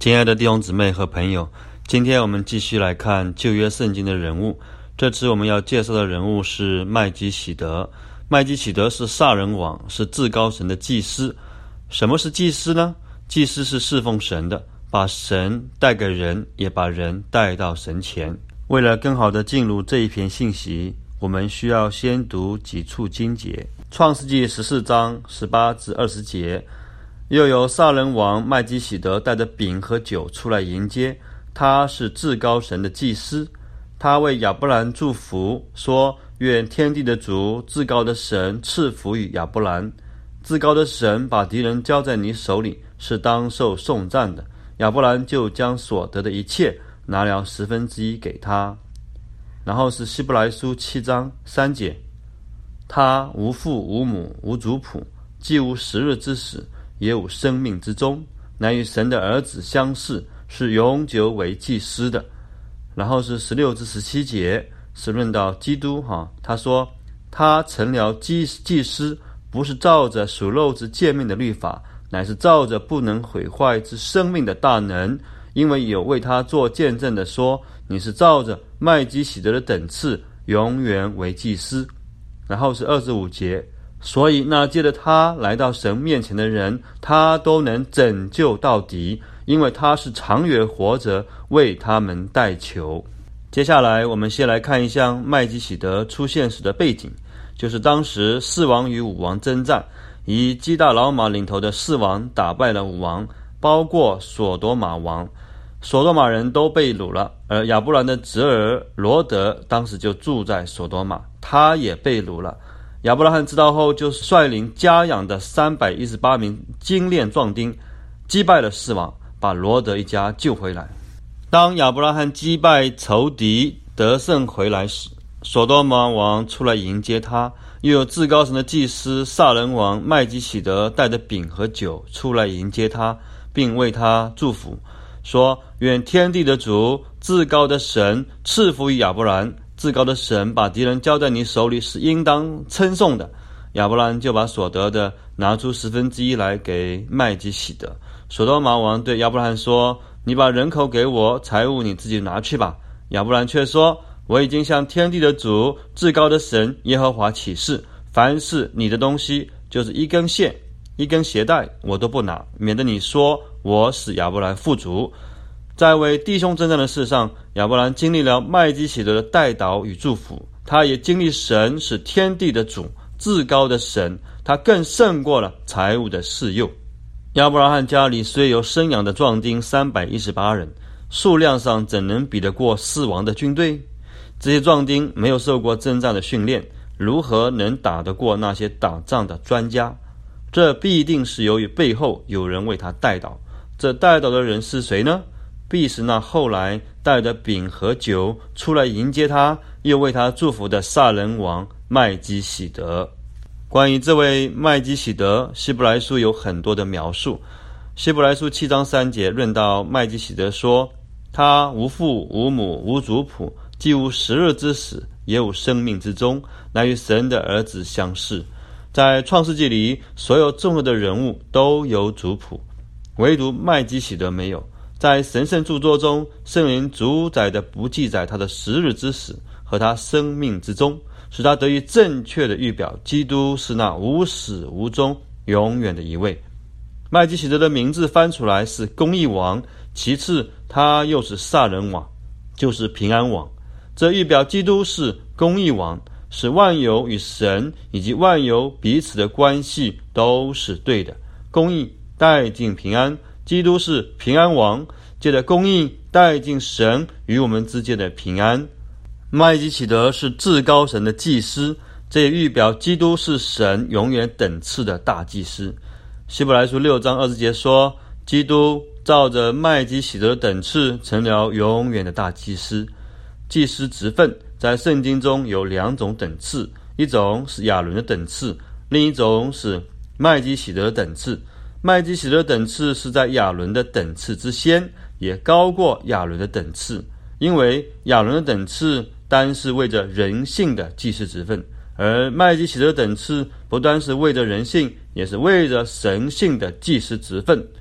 亲爱的弟兄姊妹和朋友，今天我们继续来看旧约圣经的人物。这次我们要介绍的人物是麦基洗德。麦基洗德是撒冷王，是至高神的祭司。什么是祭司呢？祭司是侍奉神的，把神带给人，也把人带到神前。为了更好地进入这一篇信息，我们需要先读几处经节。创世纪14章18至20节，又有撒冷王麦基洗德带着饼和酒出来迎接，他是至高神的祭司。他为亚伯兰祝福，说：愿天地的主，至高的神赐福于亚伯兰。至高的神把敌人交在你手里，是当受颂赞的。亚伯兰就将所得的一切拿了1/10给他。然后是希伯来书7章3节，他无父无母无族谱，既无时日之始，也无生命之终，乃与神的儿子相似，是永久为祭司的。然后是16至17节，是论到基督他说他成了祭司，不是照着属肉之诫命的律法，乃是照着不能毁坏之生命的大能，因为有为他做见证的说，你是照着麦基洗德的等次，永远为祭司。然后是25节，所以那借着他来到神面前的人，他都能拯救到底，因为他是长远活着，为他们代求。接下来我们先来看一下麦基洗德出现时的背景，就是当时4王与5王征战，以基大老马领头的4王打败了5王，包括所多玛王。所多玛人都被掳了，而亚伯兰的侄儿罗德当时就住在所多玛，他也被掳了。亚伯拉罕知道后，就率领家养的318名精练壮丁，击败了4王，把罗德一家救回来。当亚伯拉罕击败仇敌得胜回来时，所多玛王出来迎接他，又有至高神的祭司撒冷王麦基洗德带着饼和酒出来迎接他，并为他祝福，说：愿天地的主，至高的神赐福于亚伯兰。至高的神把敌人交在你手里，是应当称颂的。亚伯兰就把所得的拿出1/10来给麦基洗德。所多玛王对亚伯兰说：你把人口给我，财物你自己拿去吧。亚伯兰却说：我已经向天地的主，至高的神耶和华起誓，凡是你的东西，就是一根线一根鞋带，我都不拿，免得你说我使亚伯兰富足。在为弟兄征战的事上，亚伯兰经历了麦基洗德的代祷与祝福，他也经历神是天地的主，至高的神，他更胜过了财物的示诱。亚伯拉罕家里虽有生养的壮丁318人，数量上怎能比得过4王的军队？这些壮丁没有受过征战的训练，如何能打得过那些打仗的专家？这必定是由于背后有人为他代祷。这代祷的人是谁呢？必是那后来带着饼和酒出来迎接他，又为他祝福的撒冷王麦基洗德。关于这位麦基洗德，希伯来书有很多的描述。希伯来书7章3节论到麦基洗德说：他无父无母无族谱，既无时日之始，也无生命之终，乃与神的儿子相似。在创世纪里，所有重要的人物都有族谱，唯独麦基洗德没有。在神圣著作中，圣灵主宰的不记载他的时日之始和他生命之中，使他得以正确的预表基督是那无始无终永远的一位。麦基洗德的名字翻出来是公义王，其次他又是撒冷王，就是平安王。这预表基督是公义王，使万有与神以及万有彼此的关系都是对的。公义带进平安，基督是平安王，借着公义带进神与我们之间的平安。麦基洗德是至高神的祭司，这也预表基督是神永远等次的大祭司。希伯来书6章20节说，基督照着麦基洗德的等次成了永远的大祭司。祭司职分在圣经中有2种等次，一种是亚伦的等次，另一种是麦基洗德的等次。麦基洗德的等次是在亚伦的等次之先，也高过亚伦的等次，因为亚伦的等次单是为着人性的祭司职分，而麦基洗德的等次不单是为着人性，也是为着神性的祭司职分。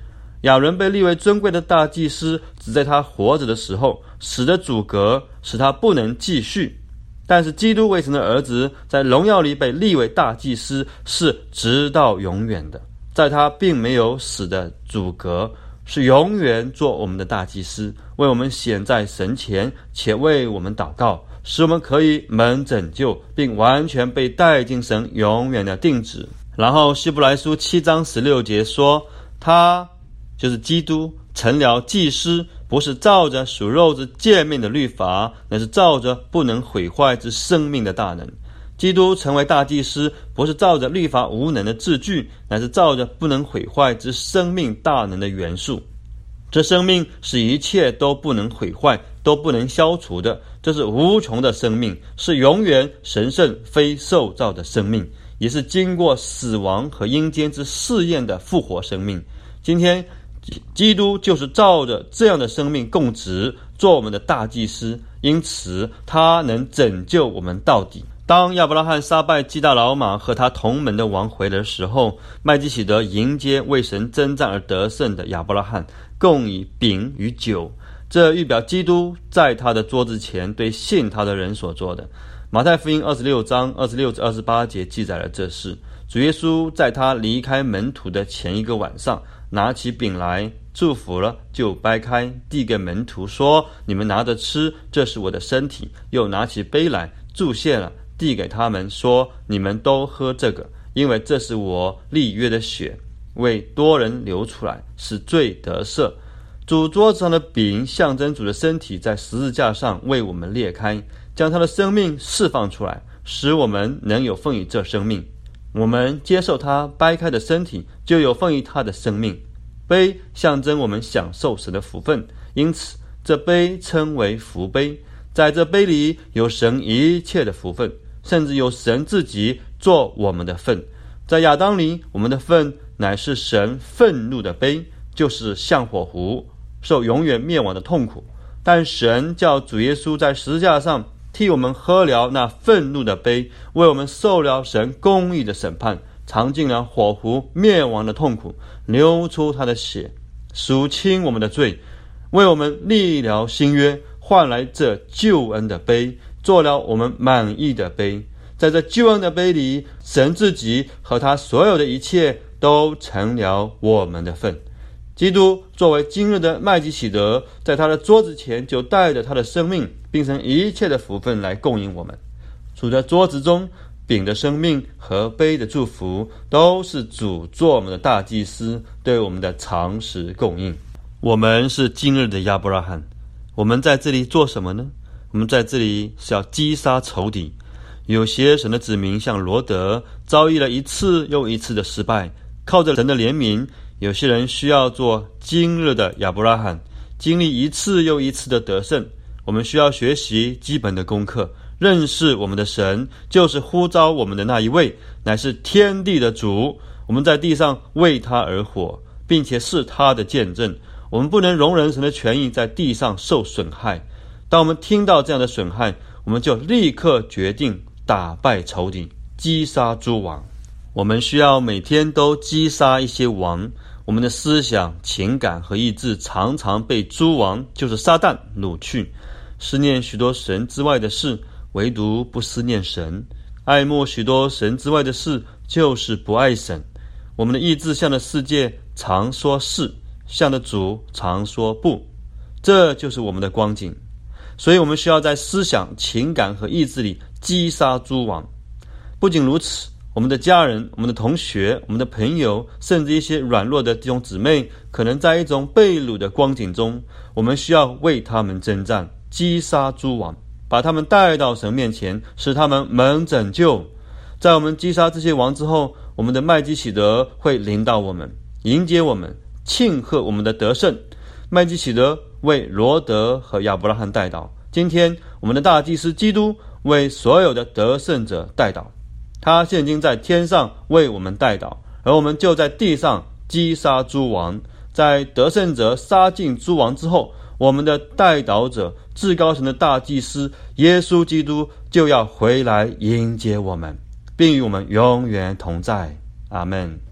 亚伦被立为尊贵的大祭司，只在他活着的时候使得阻隔，使他不能继续。但是基督为神的儿子，在荣耀里被立为大祭司，是直到永远的，在他并没有死的阻隔，是永远做我们的大祭司，为我们显在神前，且为我们祷告，使我们可以蒙拯救，并完全被带进神永远的定旨。然后希伯来书7章16节说，他就是基督成了祭司，不是照着属肉之诫命的律法，乃是照着不能毁坏之生命的大能。基督成为大祭司，不是照着律法无能的字句，乃是照着不能毁坏之生命大能的元素。这生命是一切都不能毁坏，都不能消除的，这是无穷的生命，是永远神圣非受造的生命，也是经过死亡和阴间之试验的复活生命。今天基督就是照着这样的生命供职，做我们的大祭司，因此他能拯救我们到底。当亚伯拉罕杀败基大老马和他同门的王回来的时候，麦基洗德迎接为神征战而得胜的亚伯拉罕，共以饼与酒，这预表基督在他的桌子前对信他的人所做的。马太福音26章26至28节记载了这事。主耶稣在他离开门徒的前一个晚上，拿起饼来，祝福了，就掰开，递给门徒说，你们拿着吃，这是我的身体。又拿起杯来，祝谢了，递给他们说，你们都喝这个，因为这是我立约的血，为多人流出来，使罪得赦。主桌子上的饼象征主的身体在十字架上为我们裂开，将他的生命释放出来，使我们能有份于这生命。我们接受他掰开的身体，就有份于他的生命。杯象征我们享受神的福分，因此这杯称为福杯。在这杯里有神一切的福分，甚至有神自己做我们的份。在亚当里，我们的份乃是神愤怒的杯，就是像火湖，受永远灭亡的痛苦。但神叫主耶稣在十字架上替我们喝了那愤怒的杯，为我们受了神公义的审判，尝尽了火湖灭亡的痛苦，流出他的血，赎清我们的罪，为我们立了新约，换来这救恩的杯，做了我们满意的杯。在这救恩的杯里，神自己和他所有的一切都成了我们的份。基督作为今日的麦基洗德，在他的桌子前就带着他的生命，并成一切的福分来供应我们。处在桌子中，饼的生命和杯的祝福，都是主做我们的大祭司对我们的常时供应。我们是今日的亚伯拉罕，我们在这里做什么呢？我们在这里是要击杀仇敌。有些神的子民像罗德，遭遇了一次又一次的失败，靠着神的怜悯，有些人需要做今日的亚伯拉罕，经历一次又一次的得胜。我们需要学习基本的功课，认识我们的神就是呼召我们的那一位，乃是天地的主。我们在地上为他而活，并且是他的见证。我们不能容忍神的权益在地上受损害。当我们听到这样的损害，我们就立刻决定打败仇敌，击杀诸王。我们需要每天都击杀一些王。我们的思想、情感和意志常常被诸王，就是撒旦掳去，思念许多神之外的事，唯独不思念神。爱慕许多神之外的事，就是不爱神。我们的意志向着世界常说是，向着主常说不，这就是我们的光景。所以我们需要在思想、情感和意志里击杀诸王。不仅如此，我们的家人、我们的同学、我们的朋友，甚至一些软弱的弟兄姊妹，可能在一种被掳的光景中，我们需要为他们征战，击杀诸王，把他们带到神面前，使他们蒙拯救。在我们击杀这些王之后，我们的麦基洗德会领导我们，迎接我们，庆贺我们的得胜。麦基洗德为罗德和亚伯拉罕代祷，今天我们的大祭司基督为所有的得胜者代祷。他现今在天上为我们代祷，而我们就在地上击杀诸王。在得胜者杀尽诸王之后，我们的代祷者至高神的大祭司耶稣基督就要回来迎接我们，并与我们永远同在。阿们。